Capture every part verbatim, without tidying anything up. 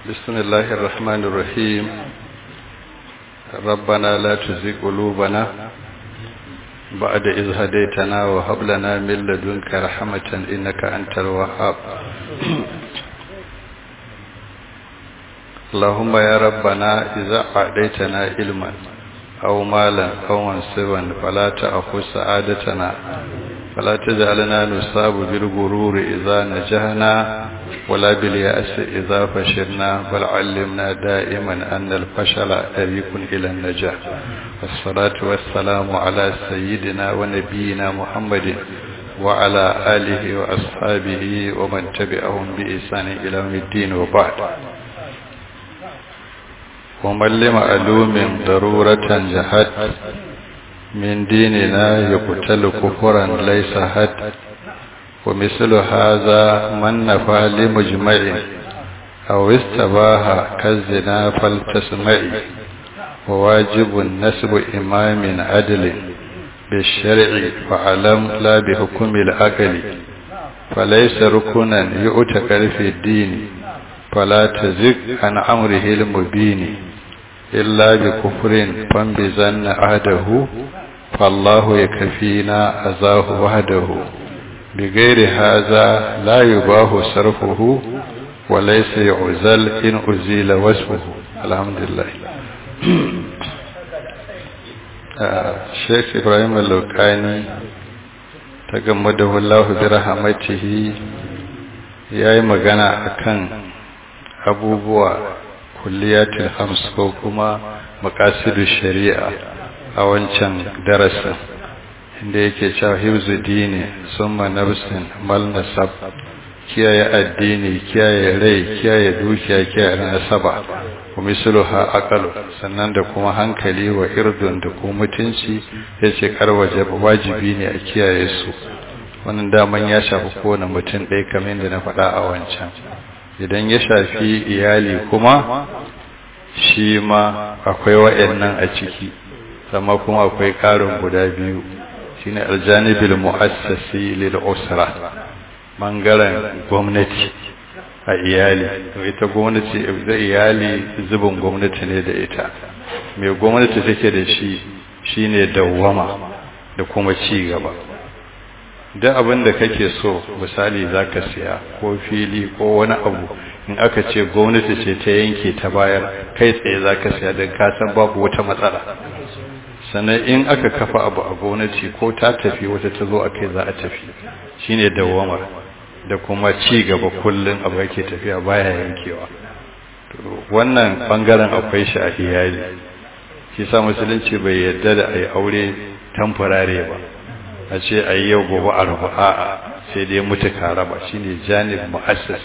بسم الله الرحمن الرحيم. ربنا لا تزغ قلوبنا بعد إذ هديتنا وهب لنا من لدنك رحمة إنك أنت الوهاب. اللهم يا ربنا إذا أعطيتنا علما أو مالا أو منصبا فلا تأخذ سعادتنا فلا تجعلنا نصاب بالغرور إذا نجحنا ولا باليأس إذا فشلنا بل علمنا دائما أن الفشل طريق إلى النجاح. والصلاة والسلام على سيدنا ونبينا محمد وعلى آله وأصحابه ومن تبعهم بإحسان إلى يوم الدين وبعد. ومن لمعلوم ضرورة جهد من ديننا يقتل كفرا ليس حد. ومثل هذا من نفى لمجمع أو استباه كالزنا فلتسمعي. وواجب نسب إمام عدل بالشرع فعلم لا بحكم العقل. فليس ركنا يؤتكر في الدين فلا تزغ عن أمره المبين. إلا بكفر فانبذن عهده فالله يكفينا أذاه وحده. بغير هذا لا يباه صرفه وليس يعزل إن أزيل وصفه. الحمد لله. الشيخ إبراهيم اللوكاني تغمده الله برحمته yayi magana akan abubuwa kulliyatul hams ko kuma maqasidush shari'a a wancan darasin inda yake cewa hifzu dini summa nafsin mal nasab, kiyaye addini, kiyaye rai, kiyaye dukiya, kiyaye nasaba, wa misluha aqalu, sannan da kuma hankali wa irdun da kuma mutunci yace karwaje wajibi ne a kiyaye su. Wannan daman ya shafi kowane mutum ɗaya kamar yadda na faɗa a wancan. Idan ya shafi iyali kuma shi ma akwai wa'annan a ciki, amma kuma akwai ƙarin guda biyu shine aljanibil mu'assasi lil usra, bangaren gwamnati a iyali. To ita gwamnati da iyali zubin gwamnati ne da ita. Me gwamnati take da shi shine dawwama da kuma ci gaba. duk abin da kake so misali zaka siya ko fili ko wani abu in aka ce gwamnati ce ta yanke ta bayar kai tsaye zaka siya dan ka san babu wata matsala. sannan in aka kafa abu a gwamnati ko ta tafi wata ta zo akai za a tafi, shine dawamar da kuma ci gaba kullun abu yake tafiya baya yankewa. wannan bangaren akwai shi a iyali. shi sa musulunci bai yarda da ai aure tamfarare ba, a ce a yi yau gobe a rabu, a'a sai dai mutu ka raba, shi ne janib mu'assas.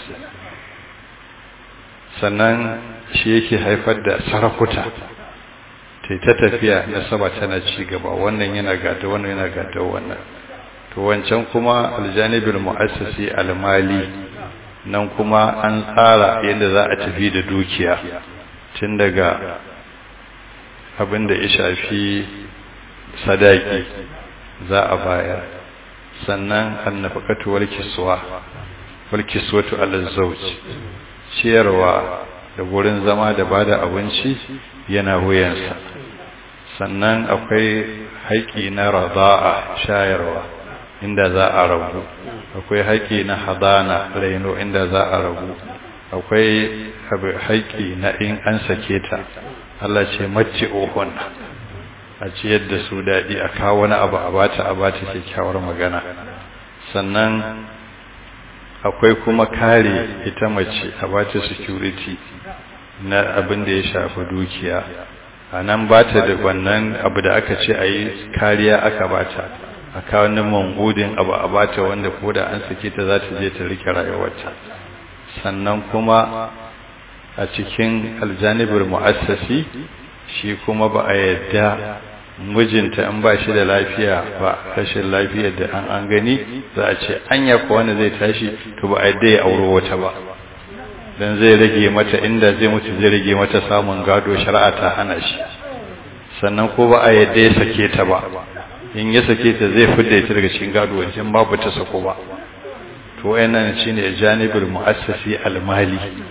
sannan shi yake haifar da sarakuta ta ta tafiya na saba tana ci gaba, wannan yana gada wannan yana gada wannan. to wancan kuma aljanibul mu'assasi almali, nan kuma an tsara yadda za a tafi da dukiya tun daga abin da ya shafi sadaki za a bayar, sannan annafaqatu wal kiswa wal kiswatu ala zawj, ciyarwa da gurin zama da bada abinci yana wuyansa. sannan akwai haƙi na rada'a, shayarwa inda za a rabu. akwai haƙi na hadana, raino inda za a rabu. akwai haƙi na in an sake ta, Allah ce matti'uhunna, a ciyar da su daɗi, a kawo wani abu a bata a bata kyakkyawar magana. sannan akwai kuma kare ita mace, a bata security na abin da ya shafi dukiya. a nan bata da wannan abu da aka ce a yi kariya aka bata, a kawo wani mangudin abu a bata wanda ko da an sake ta za ta je ta rike rayuwarta. sannan kuma a cikin aljanibul mu'assasi shi kuma ba a yadda mijinta in ba shi da lafiya ba, rashin lafiyar da an an gani za a ce anya ko wanda zai tashi, to ba a yadda ya auro wata ba, dan zai rage mata, inda zai mutu zai rage mata samun gado, shari'a ta hana shi. sannan ko ba a yadda ya sake ta ba, in ya sake ta zai fidda ita daga cikin gado wajen babu ta sako ba. to wayannan shine janibul muassasi almali,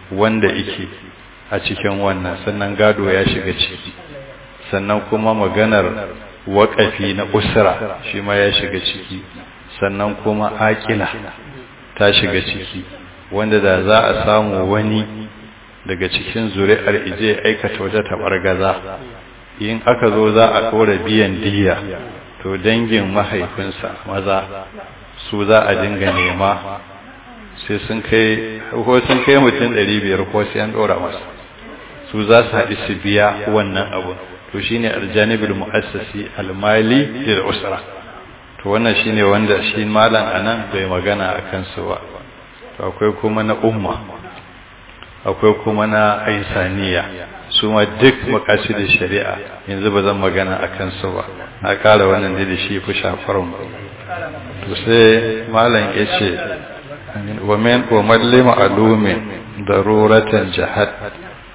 wanda yake a cikin wannan, sannan gado ya shiga ciki, sannan kuma maganar waƙafi na usra shi ma ya shiga ciki, sannan kuma aƙila ta shiga ciki, wanda da za a samu wani daga cikin zuri'ar ije aikata wata tabargaza, in aka zo za a ɗora biyan diya, to dangin mahaifinsa maza su za a dinga nema, sai sun kai ko sun kai mutum ɗari biyar ko sai an ɗora masa, su za su haɗi su biya wannan abu. To shine aljanibul mu'assasi almali lil usra. To wannan shine wanda shi malam anan bai magana akan su ba. To akwai kuma na umma, akwai kuma na aisaniya, su ma duk makasidin shari'a, yanzu ba zan magana akan su ba, na kara wannan da shi fi shafar mu. To sai malam yace wa man wa mallima alumin daruratan jahad,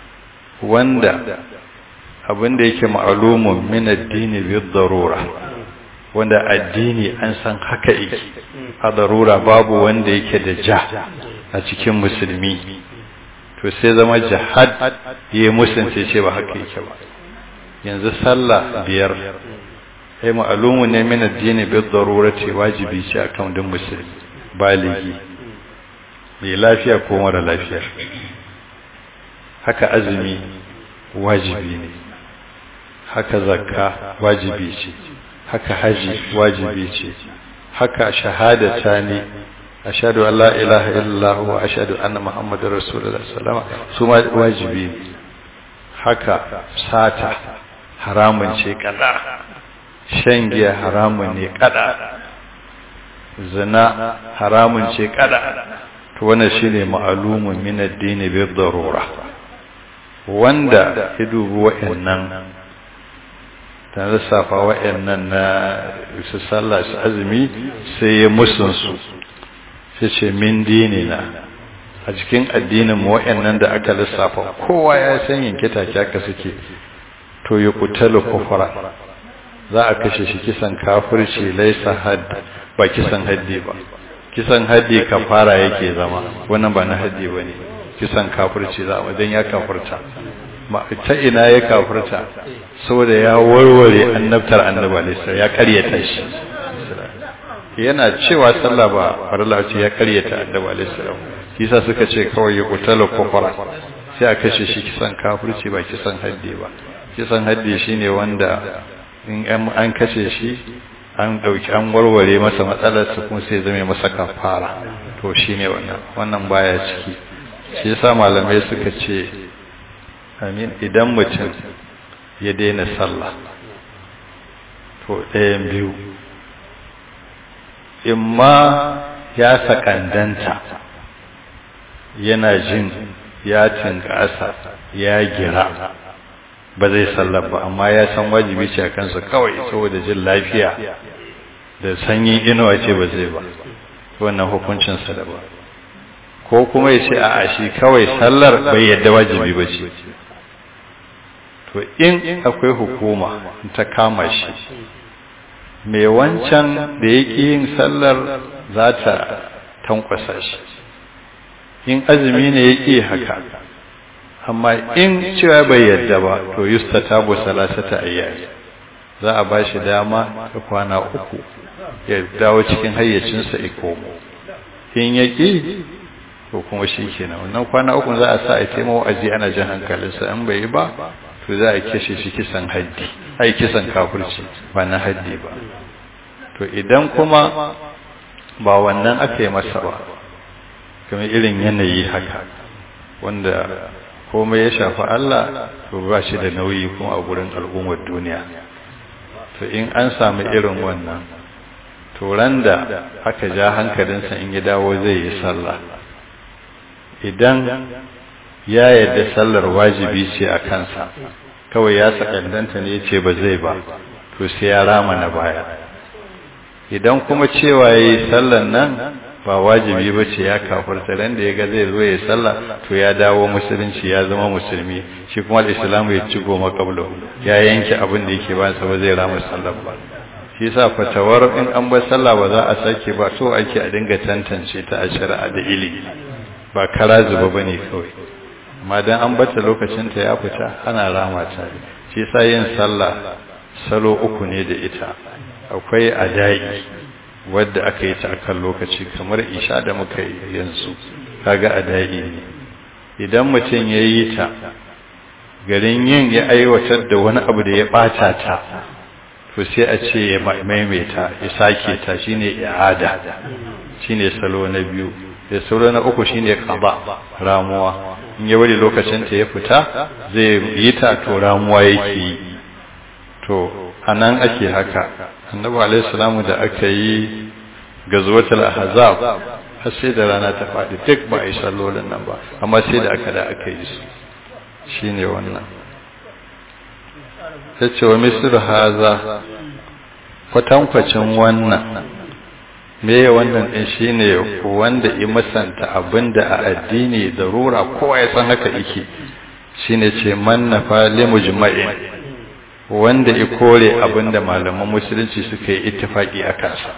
wanda abinda yake ma'lumun min addini bi darura, wanda addini an san haka yake a darura, babu wanda yake da ja a cikin musulmi, to sai zama jihad yayi musunce ce ba haka yake ba. Yanzu sallah biyar ai ma'lumun ne min addini bi darurati, wajibi ce akan duk musulmi baligi, mai lafiya ko mara lafiya. Haka azumi wajibi ne, haka zakka wajibi ce, haka haji wajibi ce, haka shahadata ne, ashhadu an la ilaha illallah wa ashhadu anna muhammadar rasulullah sallallahu alaihi wasallam, su ma wajibi ne. Haka sata haramun ce kada, shan giya haramun ne kada, zina haramun ce kada. To wannan shine ma'lumun min ad-din bi darura, wanda ya dubi wa'annan ta lissafa wa'annan na su sallah su azumi, sai ya musunsu, sai ce min dinina, a cikin addinin mu wa'annan da aka lissafa kowa ya san yanke take aka suke, to ya kutalu kufra, za a kashe shi kisan kafirci, laisa hadd, ba kisan haddi ba. Kisan haddi kafara yake zama, wannan ba na haddi bane, kisan kafirci za a, dan ya kafirta. Ta ina ya kafirta? Saboda ya warware annabtar annabi alaihi, ya karyata shi. Yana cewa sallah ba farilla ce, ya karyata annabi alaihi salam. Kisa suka ce kawai ya kutala kufara, sai a kashe shi kisan kafirci ba kisan haddi ba. Kisan haddi shine wanda in an kashe shi an dauki an warware masa matsalar su, kuma sai zame masa kafara. To shine wannan, wannan baya ciki. Shi yasa malamai suka ce amin, idan mutum ya daina sallah, to ɗayan biyu, imma ya sakandanta, yana jin ya tinkasa ya gira, ba zai sallar ba, amma ya san wajibi ce a kansa kawai saboda jin lafiya da sanyin inuwa ce ba zai ba, wannan hukuncinsa da ba. Ko kuma ya ce a shi kawai sallar bai yadda wajibi ba ce, to in akwai hukuma ta kama shi, mai wancan da yake yin sallar za ta tankwasa shi, in azumi ne yake haka, amma in cewa bai yadda ba, to yustatabu salasata ayyami, za a ba shi dama ta kwana uku ya dawo cikin hayyacinsa ya komo. In yake to kuma shi kenan, wannan kwana uku za a sa a taimako aji ana jin hankalinsa, in bai yi ba to za a kashe shi kisan haddi, ai kisan kafirci ba na haddi ba. To idan kuma ba wannan aka yi masa ba, kamar irin yanayi haka wanda komai ya shafi Allah, to ba shi da nauyi kuma a gurin al'ummar duniya. To in an samu irin wannan, to randa aka ja hankalinsa in ya dawo zai yi sallah, idan ya yadda sallar wajibi ce a kansa, kawai ya sakandanta ne ce ba zai ba, to sai ya rama na baya. Idan kuma cewa yayi sallar nan ba wajibi ba ce, ya kafirta, ran da ya ga zai zo ya sallah, to ya dawo musulunci, ya zama musulmi, shi kuma al-islamu ya ci goma kablo, ya yanke abin da yake ba sa, ba zai rama sallar ba. Shi yasa fatawar in an bar sallah ba za a sake ba, so ake a dinga tantance ta a shari'a da ilimi, ba kara zuba bane kawai. amma dan an bata lokacin ta ya fita ana rama ta shi yasa yin sallah salo uku ne da ita akwai adai wadda aka yi ta akan lokaci kamar isha da muka yi yanzu kaga adai ne idan mutum ya yi ta garin yin ya aiwatar da wani abu da ya bata ta to sai a ce ya maimaita ya sake ta shine i'ada shine salo na biyu da salo na uku shine qada ramuwa in ya bari lokacin ta ya fita zai yi ta to ramuwa yake yi to anan ake haka annabi alaihi salamu da aka yi gazwatul ahzab har sai da rana ta faɗi duk ba a yi sallolin nan ba amma sai da aka da aka yi su shine wannan yace wa misru haza kwatankwacin wannan meye wannan din shine wanda ya masanta abinda a addini darura kowa ya san haka yake shine ce man nafa limujma'in wanda ya kore abinda malaman musulunci suka yi ittifaki a kansa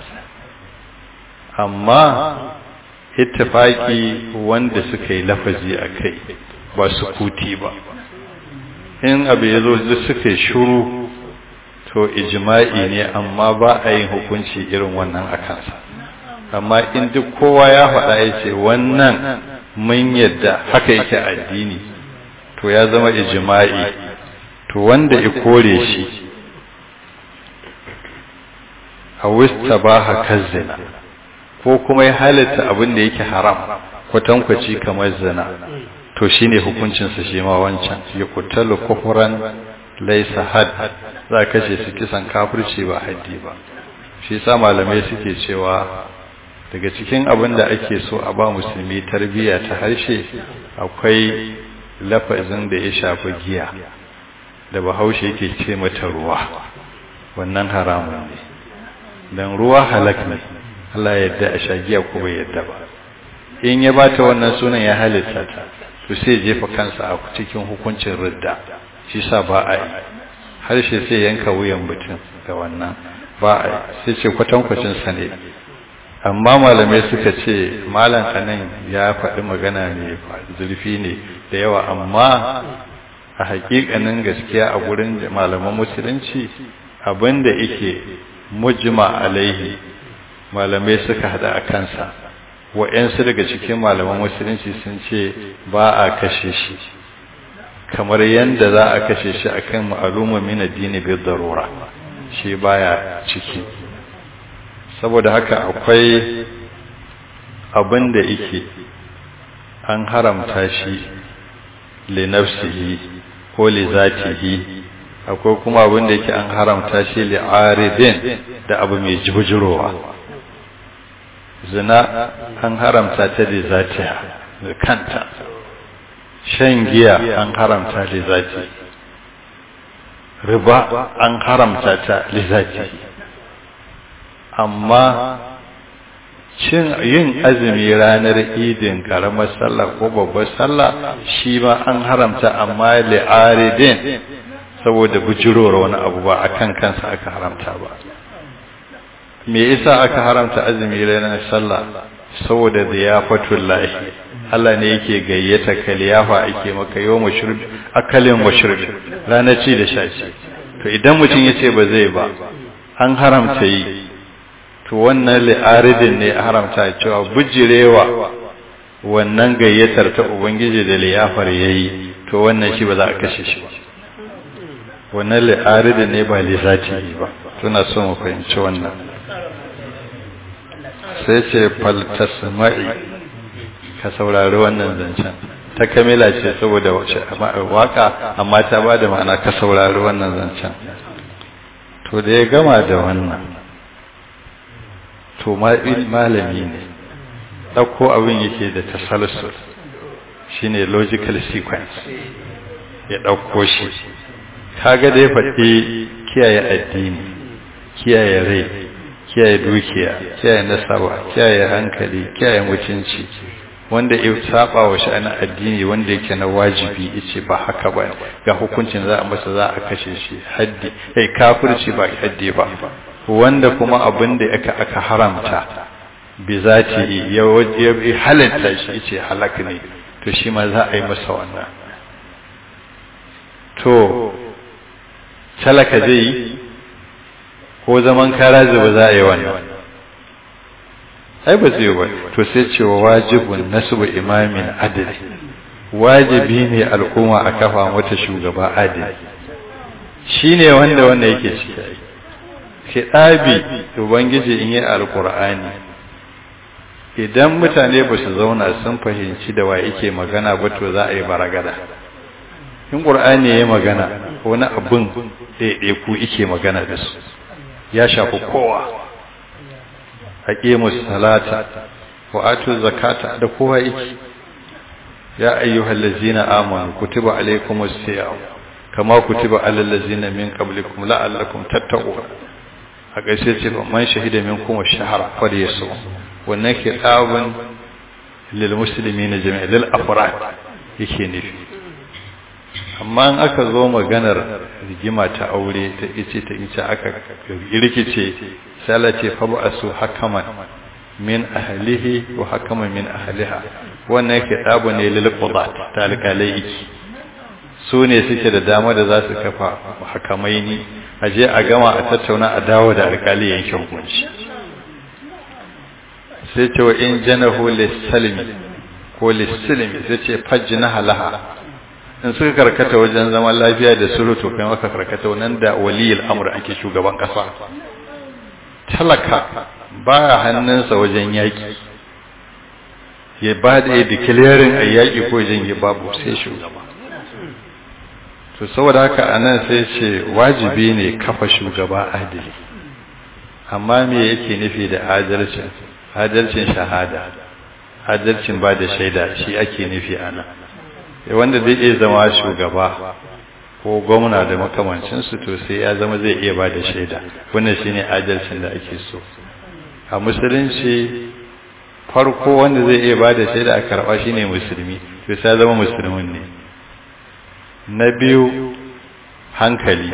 amma ittifaki wanda suka yi lafazi a kai ba su kuti ba in abu ya zo da suka yi shuru to ijma'i ne amma ba a yin hukunci irin wannan a kansa amma in duk kowa ya faɗa ya ce wannan mun yadda haka yake addini to ya zama ijma'i to wanda ya kore shi a wista ba haka zina ko kuma ya halitta abin da yake haram kwatankwaci kamar zina to shine hukuncinsa shi ma wancan ya kutalu kufran laysa had za ka ce su kisan kafirci ba haddi ba shi sa malamai suke cewa daga cikin abin da ake so a ba musulmi tarbiyya ta harshe akwai lafazin da ya shafi giya da bahaushe yake ce mata ruwa wannan haramun ne dan ruwa halak ne Allah ya yarda a sha giya ko bai yarda ba in ya bata wannan sunan ya halitta ta to sai jefa kansa a cikin hukuncin ridda shi sa ba a yi harshe sai yanka wuyan mutum ga wannan ba a yi sai ce kwatankwacin sa ne amma malamai suka ce malam anan ya faɗi magana ne zurfi ne da yawa amma a hakikanin gaskiya a gurin malaman musulunci abinda yake mujma alaihi malamai suka hada a kansa wa'yansu daga cikin malaman musulunci sun ce ba a kashe shi kamar yadda za a kashe shi akan ma'aluma min addini bi darura shi baya ciki saboda haka akwai abin da yake an haramta shi li nafsihi ko li zatihi akwai kuma abin da yake an haramta shi li aridin da abu mai jibujirowa zina an haramta ta da zatiha da kanta shan giya an haramta da zati riba an haramta ta da zati amma cin yin azumi ranar idin karamar sallah ko babbar sallah shi ma an haramta amma li'aridin saboda bujirowar wani abu ba akan kansa aka haramta ba me yasa aka haramta azumi ranar sallah saboda ziyafatul lahi Allah ne yake gayyata ka liyafa ake maka yawmu shurb akalin wa shurb ranar ci da shaci to idan mutum yace ba zai ba an haramta yi to wannan li'aridin ne haramta cewa bujirewa wannan gayyatar ta ubangiji da liyafar yayi to wannan shi ba za a kashe shi ba wannan li'aridin ne ba lizati ba tuna so mu fahimci wannan sai ce fal tasma'i ka saurari wannan zancen ta kamila ce saboda waka amma ta bada ma'ana ka saurari wannan zancen to da ya gama da wannan to malami ne ɗauko abin yake da tasalsul shine logical sequence ya ɗauko shi kaga da ya faɗi kiyaye addini kiyaye rai kiyaye dukiya kiyaye nasaba kiyaye hankali kiyaye mutunci wanda ya saba wa sha'anin addini wanda yake na wajibi yace ba haka ba ga hukuncin za a masa za a kashe shi haddi kai kafirci ba haddi ba wanda kuma abin da aka aka haramta bi zati ya halatta shi yace halak ne to shi ma za a yi masa wannan. To talaka zai yi ko zaman kara zuba za a yi wannan, ai ba zai ba. To sai cewa wajibun nasbu imamin adali, wajibi ne al'umma a kafa mata shugaba adali, shine wanda wanda yake ciki. Kiɗabi Ubangiji in yi alƙur'ani, idan mutane ba su zauna sun fahimci da wa yake magana ba to za a yi baragada. In ƙur'ani ya yi magana wani abin ɗaiɗaiku yake magana da su, ya shafi kowa. Aqimus salata wa atu zakata da kowa yake. Ya ayyuhal ladzina amanu kutiba alaykumus siyam kama kutiba alal ladzina min qablikum la'allakum tattaqun. A ƙarshe ce man shahida minkum ash-shahra falyasum. Wannan ke tsabin lil muslimin jami'a lil afrad yake nufi. Amma in aka zo maganar rigima ta aure ta ice ta ice aka rikice sai Allah ce fa ba'asu hakaman min ahlihi wa hakaman min ahliha. Wannan ke tsabu ne lil qudat ta alƙalai su ne suke da dama da za su kafa hakamaini a je a gama a tattauna a dawo da alƙali yanke hukunci. Sai ce wa in janahu lis-salmi ko lis-silmi sai ce fajjina halaha, in suka karkata wajen zaman lafiya da sulhu to kai maka karkata wannan da waliyul amr ake shugaban kasa. Talaka ba hannunsa wajen yaki, ya ba da declaring ayyaki ko janye babu sai shugaba. To saboda haka anan sai ce wajibi ne kafa shugaba adili. Amma me yake nufi da adalcin? Adalcin shahada, adalcin ba da shaida shi ake nufi anan. Wanda zai iya zama shugaba ko gwamna da makamancin su to sai ya zama zai iya ba da shaida. Wannan shine adalcin da ake so. A musulunci farko wanda zai iya ba da shaida a karba shine musulmi, to sai ya zama musulmin ne. Na biyu hankali,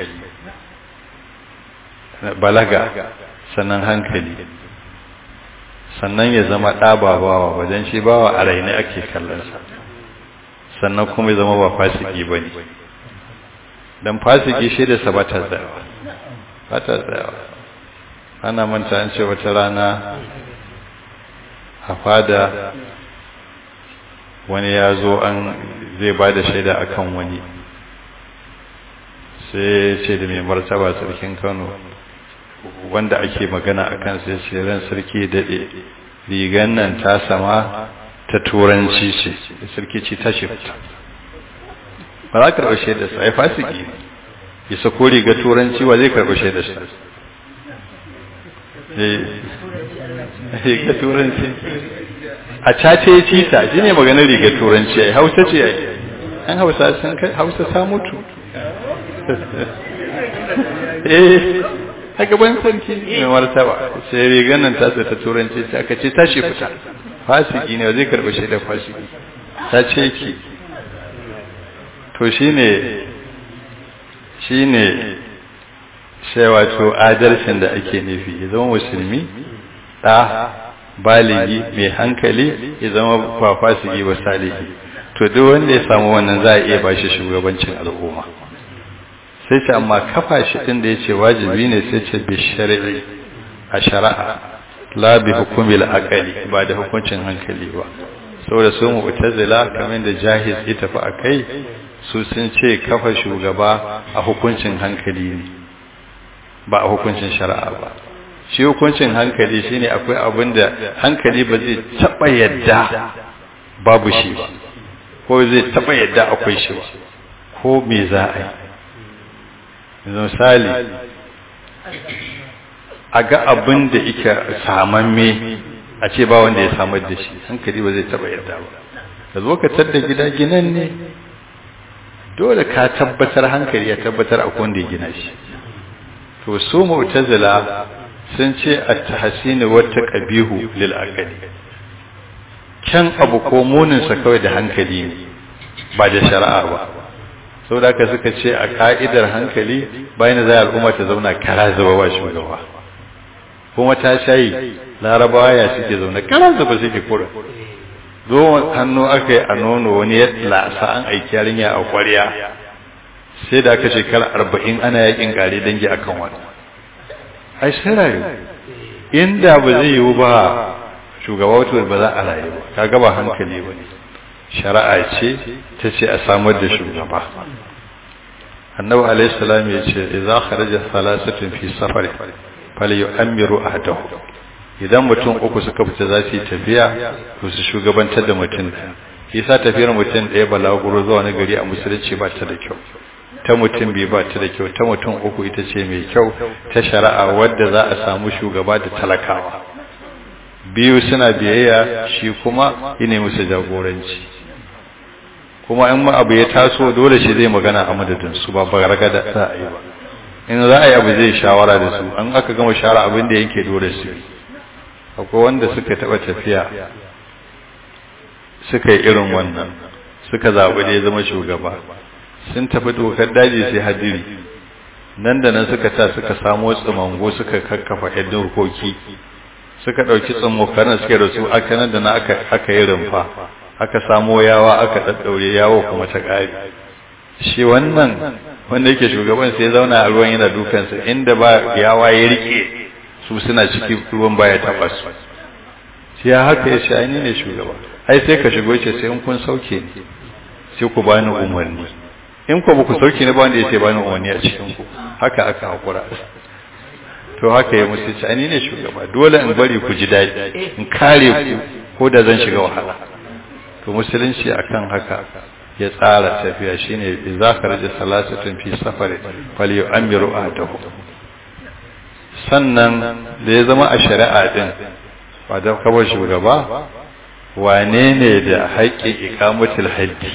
balaga, sannan hankali, sannan ya zama ɗababawa wajen shi bawa a raini ake kallonsa, sannan kuma ya zama ba fasiki ba ne. Don fasiki shi da sa ba ta tsayawa, ba ta tsayawa. Ana manta an ce wata rana a fada wani ya zo an zai ba da shaida akan wani, sai ce da mai martaba sarkin Kano wanda ake magana a kan sai ce ran sarki daɗe rigan nan ta sama ta turanci ce, sarki ce ta ce fita ba za ka karɓar shaidarsa, ai fasiki ne ya sako riga turanci wa zai karɓar shaidarsa. Riga turanci a cace ya cita shi ne maganar riga turanci ai hausa ce ai an hausa sun kai hausa ta mutu. Eh haka ban sarki mai martaba sai rigan nan ta ta turanci sai aka ce tashi fita, fasiki ne zai karɓi shaida fasiki ta ce ki. To shine shine sai wato adalcin da ake nufi ya zama musulmi da baligi mai hankali ya zama ba fasiki ba salihi. To duk wanda ya samu wannan za a iya bashi shugabancin al'umma. Sai ce amma kafa shi din da yace wajibi ne sai ce bi shar'i a shari'a la bi hukumil aqli ba da hukuncin hankali ba. Saboda su mu'tazila kamar da jahiz ya tafi akai su sun ce kafa shugaba a hukuncin hankali ne ba a hukuncin shari'a ba. Shi hukuncin hankali shine akwai abin da hankali ba zai taba yadda babu shi ba ko zai taba yadda akwai shi ba ko me za a yi. Misali a ga abin da yake samamme a ce ba wanda ya samar da shi hankali ba zai taba yadda ba. Da zo ka tadda gida ginan ne dole ka tabbatar hankali ya tabbatar akwai wanda ya gina shi. To su mu'tazila sun ce at-tahsin wa taqbihu lil aqli, kyan abu ko munin sa kawai da hankali ne ba da shari'a ba. Saboda haka suka ce a ka'idar hankali bayan da al'umma ta zauna kara zuba ba shugaba, kuma ta shayi larabawa ya suke zauna kara zuba suke kura zo hannu aka yi a nono wani ya lasa an aiki yarinya a ƙwarya sai da aka shekara arba'in ana yakin kare dangi akan wani ai sai rayu inda ba zai yiwu ba shugaba wato ba za a rayu ba kaga ba hankali ba ne shari'a ce ta ce a samar da shugaba annabi alaihi salam ya ce idza kharaja thalathatun fi safar falyu'ammiru ahdahu idan mutum uku suka fita za su yi tafiya to su shugabantar da mutum ɗaya yasa tafiyar mutum ɗaya balaguro zuwa wani gari a musulunci ba ta da kyau ta mutum biyu ba ta da kyau ta mutum uku ita ce mai kyau ta shari'a wadda za a samu shugaba da talakawa biyu suna biyayya shi kuma ine musu jagoranci kuma in ma abu ya taso dole shi zai magana a madadin su ba baraga da za a yi ba in za a yi abu zai shawara da su an aka gama shawara abin da yake dole su akwai wanda suka taba tafiya suka yi irin wannan suka zaɓi da ya zama shugaba sun tafi dokar daji sai hadiri nan da nan suka ta suka samo tsumango suka kakkafa yan dokoki suka ɗauki tsammokarin suka da su aka nan da na aka yi rumfa aka samo yawa aka ɗaɗɗaure yawo kuma ta ƙari shi wannan wanda yake shugaban sai zauna a ruwan yana dukansa inda ba yawa ya rike su suna ciki ruwan baya taɓa su shi ya haka ya ce ai ni ne shugaba ai sai ka shigo ce sai in kun sauke ni sai ku bani umarni in ku ba ku sauke ni ba wanda ya ce bani umarni a cikin ku haka aka hakura to haka ya musu ce ai ni ne shugaba dole in bari ku ji daɗi in kare ku ko da zan shiga wahala to musulunci akan haka ya tsara tafiya shine idza kharaja salasatun fi safari falyu'ammiru ahdahu sannan da ya zama a shari'a din ba da kawai shugaba wane ne da haƙƙin iqamatul haddi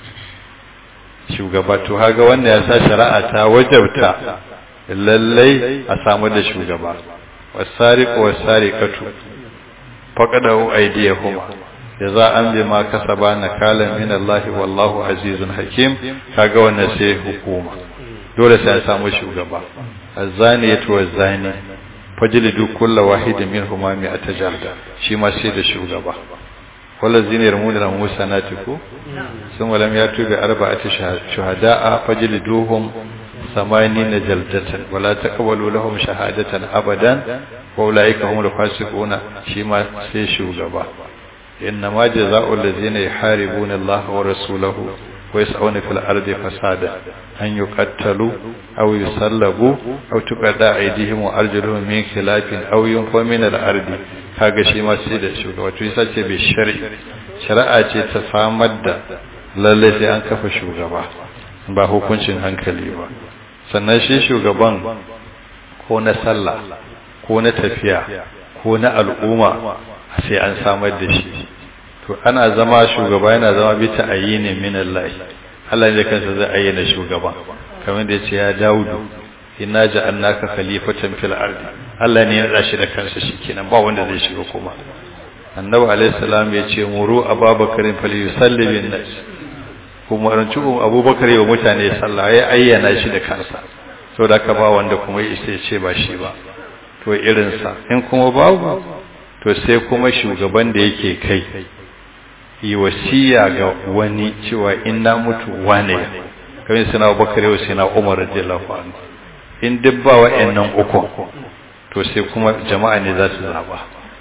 shugaba to haga wannan ya sa shari'a ta wajabta lallai a samu da shugaba wasariqu wasariqatu faqadahu aydiyahuma jaza'an bima kasaba nakalan min Allah wallahu azizun hakim kaga wannan sai hukuma dole sai a samu shugaba azaniyatu wazani fajlidu kull wahidin minhuma mi'ata jalda shi ma sai da shugaba walazina yarmuna musanatiku sun walam yatu bi arba'ati shuhada'a fajliduhum samanina jaldatan wala taqbalu lahum shahadatan abadan wa ulaika humul fasiquna shi ma sai shugaba إنما جزاء الذين يحاربون الله ورسوله ويسعون في الأرض فسادا أن يقتلوا أو يصلبوا أو تقطع أيديهم وأرجلهم من خلاف أو ينفوا من الأرض هذا شيء ما سيد الشغل وتوسع بالشرع شرعة تفامد للذي أنكف شغبا ba hukuncin hankali ba sannan shi shugaban ko na sallah ko na tafiya ko na al'umma sai an samar da shi to ana zama shugaba yana zama bi ta ayyini min Allah Allah ne kansa zai ayyana shugaba kamar da yace ya Dawudu inna ja'alnaka khalifatan fil ardi Allah ne ya nada shi da kansa shikenan ba wanda zai shiga kuma annabi alaihi salam yace muru ababakarin falyusalli bin nas kuma rancu abubakar ya mutane sallah ya ayyana shi da kansa saboda ka ba wanda kuma ya ce ba shi ba to irin sa in kuma babu to sai kuma shugaban da yake kai yi wasiya ga wani cewa in na mutu wane kamar suna bakare wa suna umar radiyallahu anhu in duk ba wa'annan uku to sai kuma jama'a ne za su zaba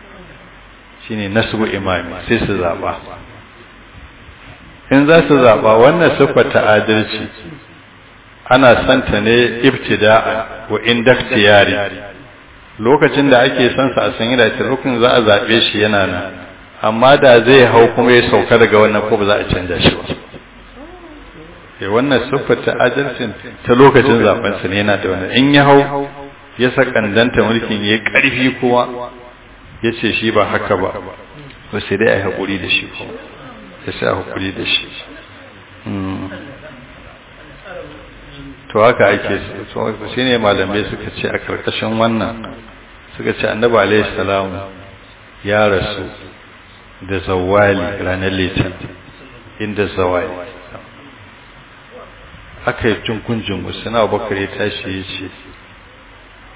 shine nasbu imami sai su zaba in za su zaba wannan sifar ta adalci ana santa ne ibtida'a wa indaktiyari lokacin da ake son sa a san yana ta lokacin za a zabe shi yana nan amma da zai hau kuma ya sauka daga wannan ko ba za a canja shi ba eh wannan siffar ta adalcin ta lokacin zaben sa ne yana da wannan in ya hau ya sakandanta mulkin yayi karfi kuma yace shi ba haka ba to sai dai ai hakuri da shi ko sai ai hakuri da shi to haka ake so shine malamai suka ce a karkashin wannan suka ce annabi alaihi salam ya rasu da zawali ranar litin inda zawali aka yi jungun suna bakar ya tashi ya ce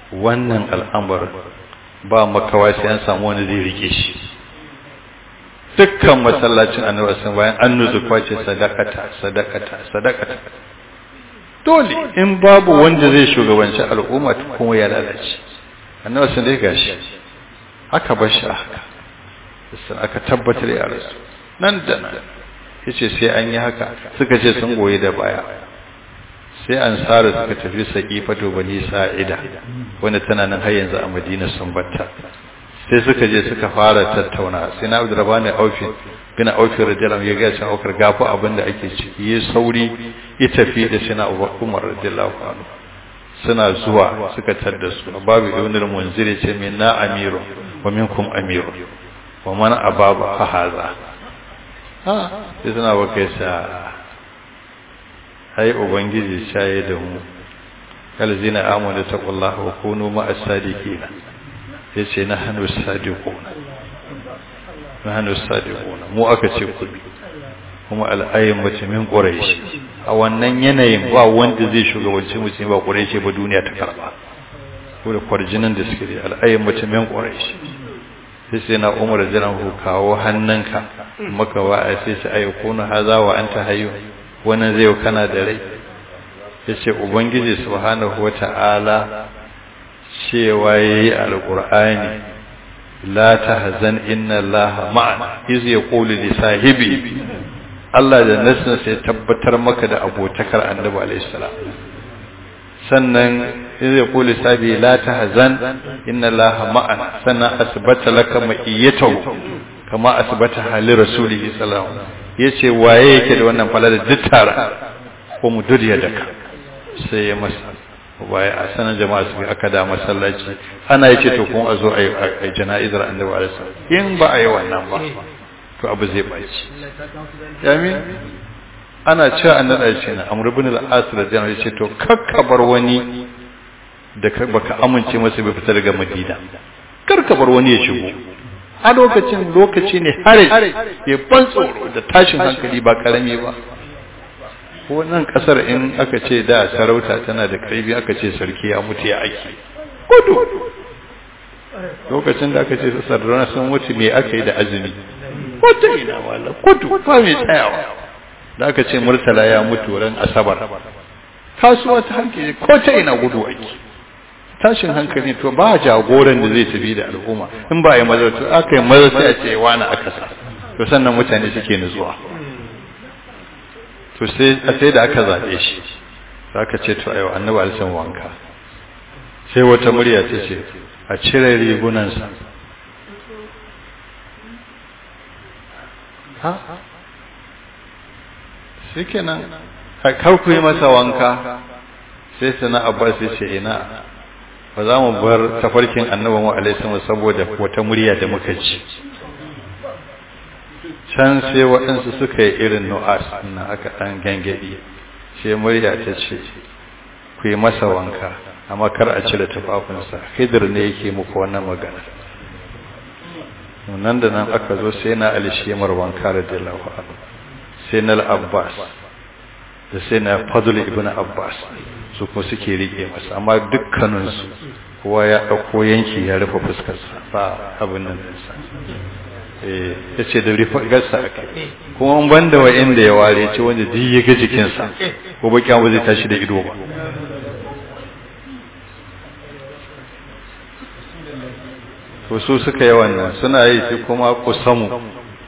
wannan al'amar ba makawa sai an samu wani zai rike shi dukkan masallacin annabi sun bayan an nuzu kwace sadakata sadakata sadakata dole in babu wanda zai shugabanci al'umma kuma ya lalace annabi sun dai gashi aka bar shi haka sai aka tabbatar ya rasu nan da nan yace sai an yi haka suka ce sun goye da baya sai ansaru suka tafi saqifatu bani sa'ida wanda tana nan har yanzu a Madina sun batta sai suka je suka fara tattauna sai na Abdurrahman Aufi bin Aufi radiyallahu ya ga cewa aukar gafu abinda ake ciki yi sauri ya tafi da sina Umar radiyallahu anhu suna zuwa suka tadda su babu ibn al-munzir ce minna amiru wa minkum amiru wa man ababa fa haza ha sai suna baka sa ai ubangiji shaye da mu kalzina amanu taqullaha wa kunu ma'as sadiqina yace nahnu sadiquna nahnu sadiquna mu aka ce ku kuma al'ayyamatu min quraish a wannan yanayin ba wanda zai shugabanci mutum ba quraish ba duniya ta karba ko da kwarjinan da suke da al'ayyamatu min quraish sai sai na umar jiran kawo hannunka maka wa sai sai ayyukuna haza wa anta hayyu wannan zai kana da rai yace ubangiji subhanahu wata'ala cewa yayi alqur'ani la tahzan inna allaha ma'ana iz yaqulu li sahibi Allah da nasin sai tabbatar maka da abotakar annabi alayhi salam sannan iz yaqulu sahibi la tahzan inna allaha ma'ana sannan asbata laka ma'iyatahu kama asbata hali rasulihi sallallahu alaihi wasallam yace waye yake da wannan falala duk tara ko mu duriya daka sai ya masa waye a sanan jama'a su aka da masallaci ana yace to kun azo ai jana'izar annabi alaihi salam in ba ai wannan ba to abu zai baci yamin ana cewa annabi ce na amr ibn al-as radiyallahu anhu yace to kakkabar wani da baka amince masa bai fita daga madina karkabar wani ya shigo a lokacin lokaci ne hare ya ban tsoro da tashin hankali ba karami ba wannan kasar in aka ce da sarauta tana da karfi aka ce sarki ya mutu ya ake kudu lokacin da aka ce sardauna sun mutu me aka yi da azumi wata ina wala kudu ba mai tsayawa da aka ce murtala ya mutu ran asabar kasuwa ta hankali ko ta ina gudu ake tashin hankali to ba jagoran da zai tafi da al'umma in ba yi maza to aka yi maza sai a ce wani aka sa to sannan mutane suke nutsuwa to sai a sai da aka zaɓe shi aka ce to ayo annabi alisan wanka sai wata murya ta ce a cire rigunansa ha shi kenan kar ku yi masa wanka sai sana abbas ya ce ina ba za mu bar tafarkin annabi mu alaihi salam saboda wata murya da muka ci can sai waɗansu suka yi irin nu'as na aka ɗan gangadi sai murya ta ce ku yi masa wanka amma kar a cire tufafinsa hidir ne yake muku wannan magana nan da nan aka zo sai na alishimar wanka radiyallahu anhu sai na al-abbas da sai na fadl ibn abbas su kuma suke rike masa amma dukkaninsu kowa ya ɗauko yanki ya rufe fuskarsa ba abin nan sa eh yace da rufe garsa aka kuma an banda wa inda ya ware yace wanda duk ya ga jikinsa ko baki ba zai tashi da ido ba to su suka yi wannan suna yi shi kuma kusamu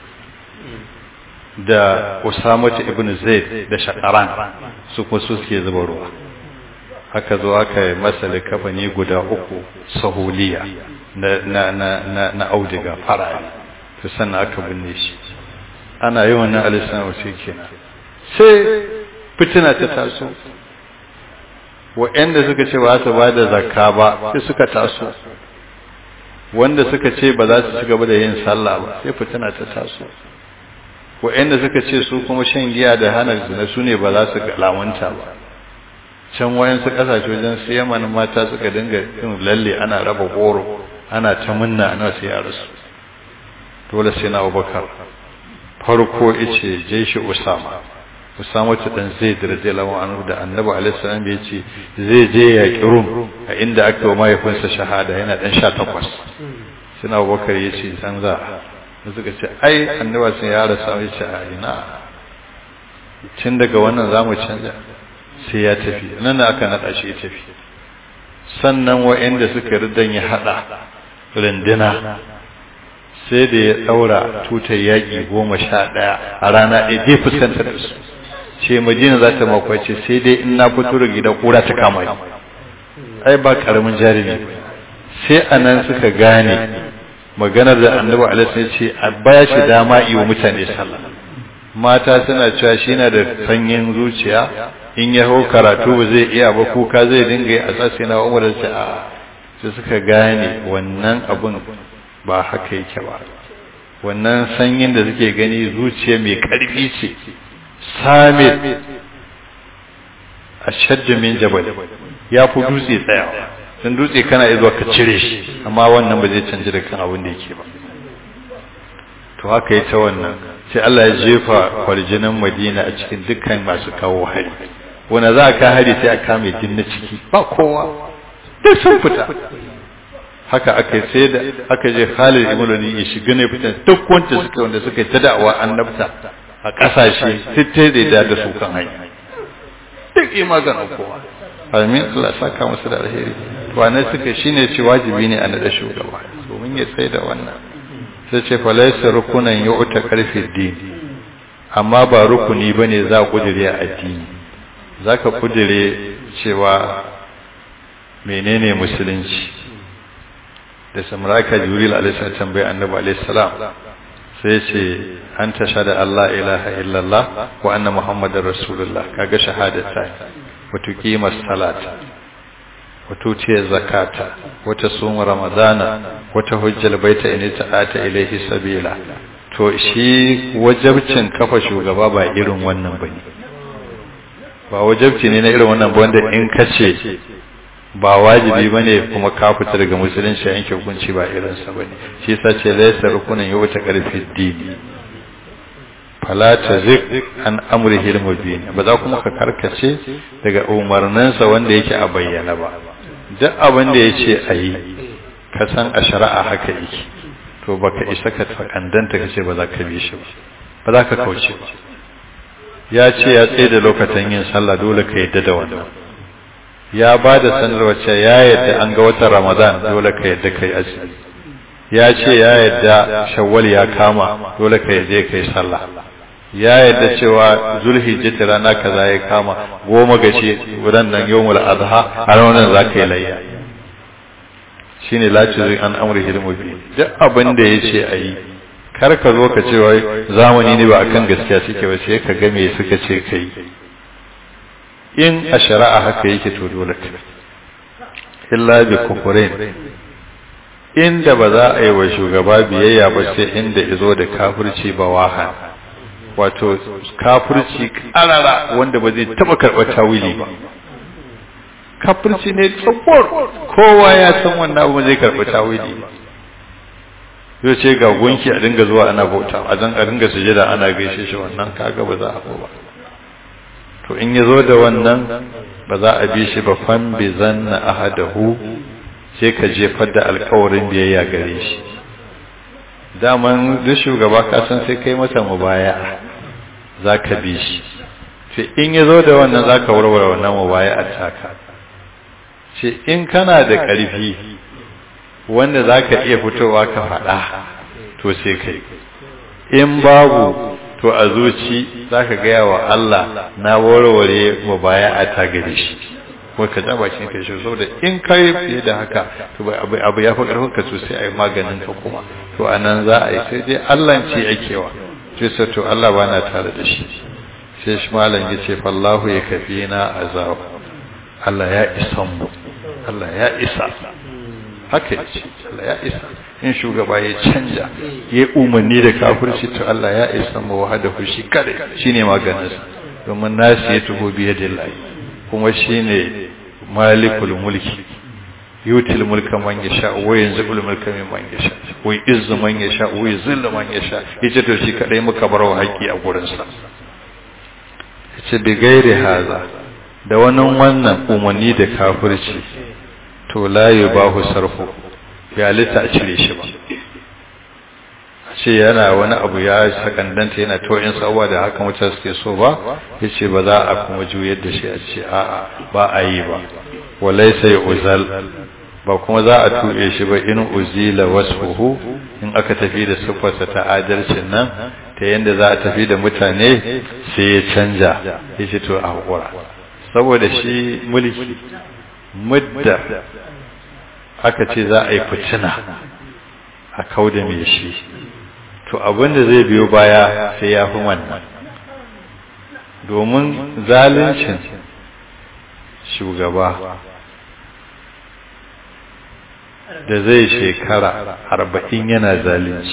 da Usamatu ibn Zaid da Shaqaran su kuma su suke zuba ruwa haka zo aka yi masa likafani guda uku sahuliya na na na na audiga farari to sannan aka binne shi ana yi wannan alisan wace kenan sai fitina ta taso wa'anda suka ce ba su ba da zakka ba sai suka taso wanda suka ce ba za su ci gaba da yin sallah ba sai fitina ta taso wa'anda suka ce su kuma shan giya da hana zina su ne ba za su lamunta ba can wayansu kasashe wajen su Yaman mata suka dinga yin lalle ana raba goro ana ta munna ana sai ya rasu dole sai na Abubakar farko yace jeshi Usama Usama ta dan Zaid radiyallahu anhu da Annabi alaihi salam ya ce zai je ya kirum a inda aka yi mahaifinsa shahada yana dan sha takwas sai na Abubakar yace san za da suka ce ai annabi sun ya rasa ya ce a ina tun daga wannan zamu canja sai ya tafi nan aka nada shi ya tafi sannan wa'anda suka ridan ya hada rindina sai da ya daura tutar yaki goma sha ɗaya a rana ɗaya dai fuskantar da su ce Madina za ta makwace sai dai in na fito da gida kura ta kama ni ai ba karamin jarumi sai anan suka gane maganar da annabi alaihi ce a baya shi dama yi wa mutane sallah mata suna cewa shi na da sanyin zuciya in ya hau karatu ba zai iya ba kuka zai dinga yi a sassi na umar da ce a sai suka gane wannan abun ba haka yake ba wannan sanyin da suke gani zuciya mai karfi ce samit ashaddu min jabal ya fi dutse tsayawa dan dutse kana iya zuwa ka cire shi amma wannan ba zai canji da kan abin da yake ba to haka yi ta wannan sai Allah ya jefa kwarjinan Madina a cikin dukkan masu kawo hari wanda za ka hari sai a kame din na ciki ba kowa duk sun fita haka aka sai da aka je Khalid ibn Walid ya shiga ne fitan duk wanda suka wanda suka ta da'awa annabta a kasashe sai da da su kan hanya duk imagan kowa amin Allah saka musu da alheri to anan suka shine ce wajibi ne a nada shugaba domin ya sai da wannan sai ce fa laysa rukunan yu'ta karfi din amma ba rukuni bane za kudire a addini zaka kudire cewa menene musulunci da samraka jibril alaihi salam tambayi annabi alaihi salam sai ce an tashhadu Allah ilaha illallah wa anna muhammadar rasulullah kaga shahadata wa tuqimas salata wa tuti zakata wa tasum ramadana wa tahujjal baita in ta'ata ilaihi sabila to shi wajibcin kafa shugaba ba irin wannan bane ba wajibci ne na irin wannan ba wanda in kace ba wajibi bane kuma ka fita daga musulunci yanke hukunci ba irin sa bane shi yasa ce laysa rukunan yau ta karfi dini fala tazik an amrihi al-mubin ba za kuma ka karkace daga umarninsa wanda yake a bayyana ba duk abin da yace ayi ka san a shari'a haka yake to baka isa ka fakandanta kace ba za ka bi shi ba ba za ka kauce ba ya ce ya tsaye da lokacin yin sallah dole ka yadda da wannan ya ba da sanarwa ce ya yadda an ga watan Ramadan dole ka yadda kai azumi ya ce ya yadda Shawwal ya kama dole ka yadda kai sallah ya yadda cewa Zulhijja rana kaza ya kama goma gashi ran nan yawmul adha a ranar zaka yi layya shine la tuzi an amri hilmu bi duk abin da yace ayi kar ka zo ka ce wai zamani ne ba akan gaskiya suke ba sai ka ga me suka ce kai in a shari'a haka yake to dole ka illa bi kufrin inda ba za a yi wa shugaba biyayya ba sai inda izo da kafirci ba wahan wato kafirci karara wanda ba zai taba karɓar tawili ba kafirci ne tsakwar kowa ya san wannan abu zai karɓi tawili ba yau ce ga gunki a dinga zuwa ana bauta a zan a dinga sujada ana gaishe shi wannan kaga ba za a ba to in yazo da wannan ba za a bi shi ba fan bi zanna ahadahu sai ka jefar da alƙawarin biyayya gare shi daman duk shugaba ka san sai kai masa mubaya zaka bi shi to in yazo da wannan zaka warware wannan mubaya a taka ce in kana da ƙarfi wanda zaka iya fitowa ka faɗa to sai kai in babu to a zuci zaka gaya wa Allah na warware mubaya'a ta gare shi ko ka ja bakin kai shi saboda in kai fiye da haka to abu abu ya fi karfin ka sosai ai maganin ka kuma to anan za a yi sai dai Allah ce yake wa sai sai to Allah bana tare da shi sai shi malam yace fallahu yakfina azab Allah ya isa mu Allah ya isa haka yace Allah ya isa in shugaba ya canja ya umarni da kafirci to Allah ya isa mu wahadahu shi kare shine maganinsa domin nasi ya tuho biye da Allah kuma shine malikul mulki yutil mulka man yasha wa yanzul mulka man yasha wa izzu man yasha wa yuzillu man yasha yace to shi kadai muka bar wa haƙi a gurin sa yace bi gairi haza da wannan wannan umarni da kafirci to la yubahu sarfu ya lita a cire shi ba ce yana wani abu ya sakandanta yana to'in sabuwa da haka mutane suke so ba ya ce ba za a kuma juyar da shi a ce a'a ba a yi ba walai sai uzal ba kuma za a tuɓe shi ba in uzila wasfuhu in aka tafi da siffarsa ta adalcin nan ta yadda za a tafi da mutane sai ya canja ya ce to a haƙura saboda shi mulki mudda aka ce za a yi fitina a kauda mai shi to abinda zai biyo baya sai ya fi wannan domin zaluncin shugaba da zai shekara arba'in yana zalunci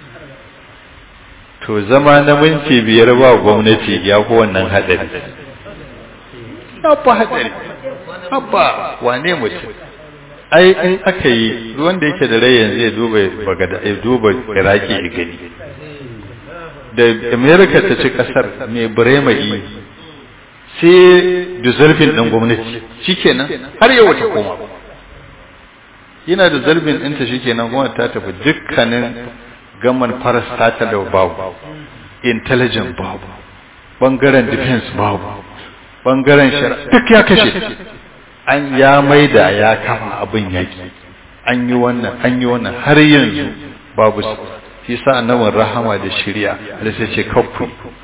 to zama na minti biyar ba gwamnati ya fi wannan haɗari ya fi haɗari abba wane mutum ai in aka yi wanda yake da rai yanzu ya duba bagada ya duba iraki ya gani da america ta ci kasar mai buremai sai da zarfin ɗin gwamnati shikenan har yau ta koma yana da zarbin ɗinta shikenan kuma ta tafi dukkanin gaman farastata da babu intelligent babu bangaren defense babu bangaren shari'a duk ya kashe an ya maida ya kama abin yaki an yi wannan an yi wannan har yanzu babu su shi sa annabin rahama da shari'a da sai ce kafku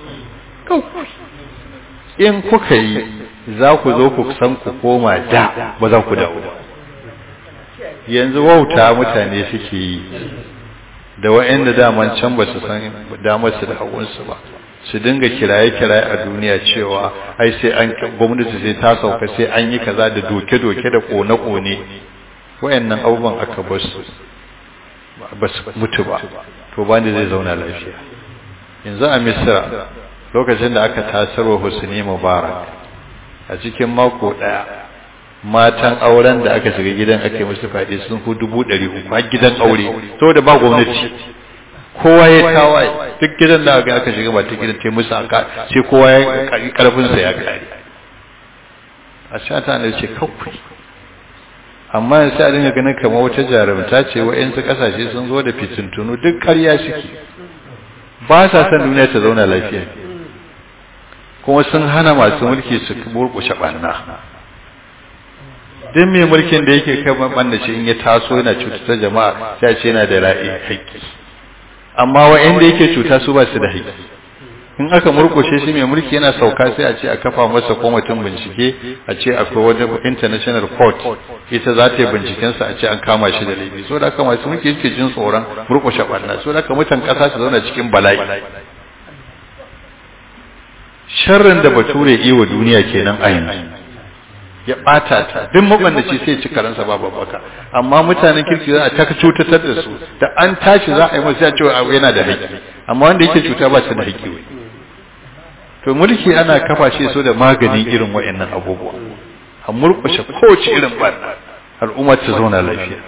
in kuka yi za ku zo ku san ku koma da ba za ku dawo ba yanzu wauta mutane suke yi da wa'anda daman can ba su san damarsu da hagunsu ba su dinga kiraye-kiraye a duniya cewa ai sai an gwamnati sai ta sauka sai an yi kaza da doke-doke da kone-kone wayannan abubuwan aka ba su ba su mutu ba to ba ne zai zauna lafiya yanzu a misira lokacin da aka tasarwa Husni Mubarak a cikin mako daya matan auren da aka shiga gidan ake musu fadi sun fi dubu ɗari uku a gidan aure saboda ba gwamnati kowa ya tawaye duk gidan da aka aka shiga ba ta gidan ta musu aka sai kowa ya karfin sa ya kare a shata ne ce kawai amma sai a dinga ganin kamar wata jarumta ce wa'yansu kasashe sun zo da fitintunu duk ƙarya suke ba sa san duniya ta zauna lafiya kuma sun hana masu mulki su burkushe ɓanna duk mai mulkin da yake kai banda shi in ya taso yana cutar jama'a sai ce yana da ra'i haƙƙi amma wa'anda yake cuta su ba su da haƙƙi in aka murkushe shi mai mulki yana sauka sai a ce a kafa masa kwamitin bincike a ce akwai wani international court ita za ta yi bincikensa a ce an kama shi da laifi so da aka masu mulki yake jin tsoron murkushe ɓarna so da aka mutan ƙasa su zauna cikin bala'i sharrin da bature yi wa duniya kenan a yanzu ya ɓata ta duk mabandaci sai ci karansa ba babbaka amma mutanen kirki za a ta cutatar da su da an tashi za a yi masu ya cewa yana da haƙƙi amma wanda yake cuta ba su da haƙƙi wai to mulki ana kafa shi so da maganin irin wayannan abubuwa a murƙushe kowace irin barna al'umma ta zauna lafiya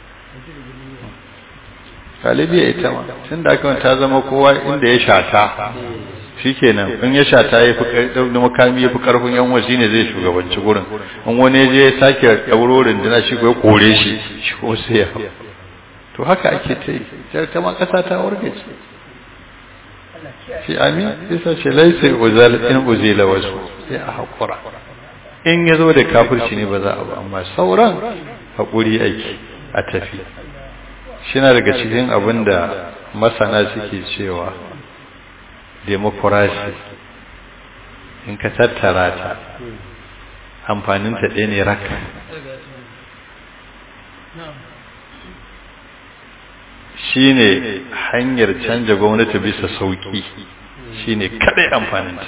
galibiya ita ma tun da aka ta zama kowa inda ya shata shikenan in ya shata ya fi da makami ya fi karfin yan wasi ne zai shugabanci gurin in wani je ya sake ɗaurorin dina shi ya kore shi shi ko sai ya to haka ake ta yi ta ma ƙasa ta wargace shi amin isa ce laisa uzal in uzila wasu sai a haƙura in ya zo da kafirci ne ba za a ba amma sauran haƙuri aiki a tafi shi na daga cikin abin da masana suke cewa demokrasi in ka tattara ta amfaninta ɗaya ne raka shi ne hanyar canja gwamnati bisa sauƙi shi ne kaɗai amfaninta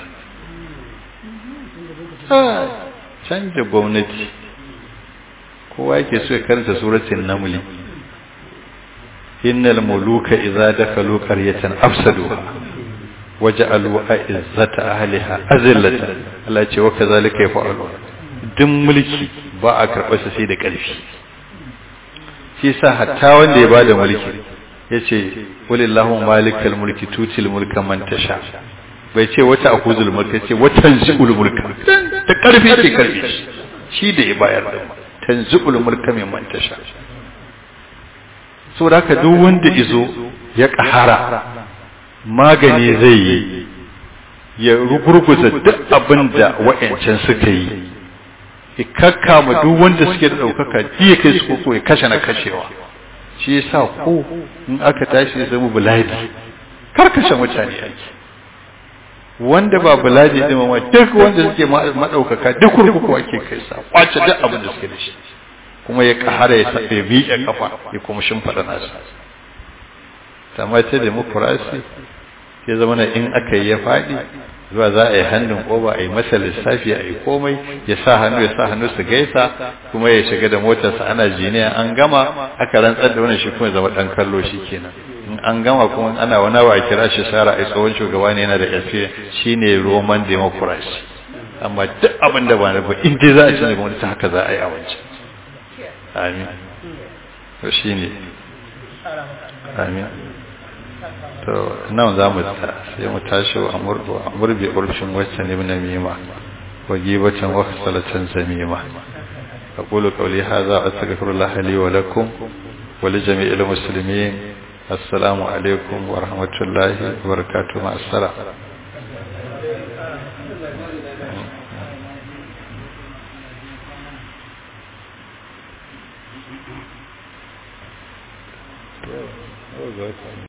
canja gwamnati kowa yake so ya karanta suratun namuli innal muluka idza dakalu qaryatan afsaduha waja'alu a'izzata ahliha azillatan Allah ce wa kazalika yaf'alu duk mulki ba a karɓar sa sai da ƙarfi shi sa hatta wanda ya bada mulki yace walillahu malikal mulki tutil mulka man tasha bai ce wata akuzul mulka yace watan zibul mulka da ƙarfi ke karfi shi da ya bayar da tanzibul mulka man tasha saboda haka duk wanda izo ya ƙahara magani zai yi ya rugurguza duk abin da wa'ancan suka yi ya kakkama duk wanda suke da ɗaukaka ya kai su koko ya kashe na kashewa shi ya sa ko in aka tashi ya zama buladi kar kashe mutane ake wanda ba buladi ɗin ma duk wanda suke maɗaukaka duk kurkuku ake kai sa kwace duk abin da suke da shi kuma ya ƙahara ya sa ya miƙe kafa ya kuma shimfaɗa nasa amma ta demokrasi ya zama na in aka yi ya faɗi zuwa za a yi hannun ƙoba a yi masa lissafi a yi komai ya sa hannu ya sa hannu su gaisa kuma ya shiga da motarsa ana jiniya an gama aka rantsar da wani shi kuma zama ɗan kallo shi kenan in an gama kuma ana wani wa kira shi sara a tsohon shugaba ne yana da ƙarfi shine roman democracy amma duk abin da ba na ba in dai za a ci ne gwamnati haka za a yi a wancan amin to shine amin to nan za mu ta sai mu tashi wa amurbi urfin wacce ne na mima wa gibatan wa salatan zamima aqulu qawli hadha astaghfirullah li wa lakum wa li jami'il muslimin assalamu alaikum wa rahmatullahi wa barakatuh ma assalam